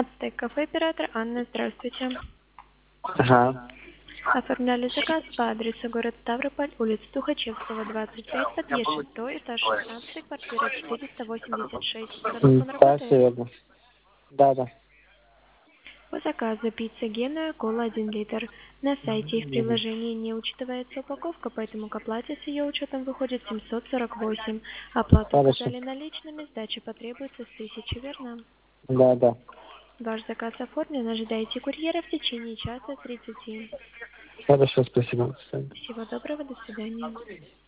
Ацтек кафе, оператор Анна, здравствуйте. Ага. Оформляли заказ по адресу город Ставрополь, улица Тухачевского, 25, подъезд 6, этаж 16, квартира 486. Телефон Да, все работает? верно. Да. По заказу пицца Гена, кола 1 литр. На сайте и в приложении не учитывается упаковка, поэтому к оплате с ее учетом выходит 748. Оплату Хорошо. указали наличными, сдача потребуется с 1000, верно? Да. Ваш заказ оформлен, ожидайте курьера в течение часа 30. Хорошо, спасибо. До свидания. Всего доброго, до свидания.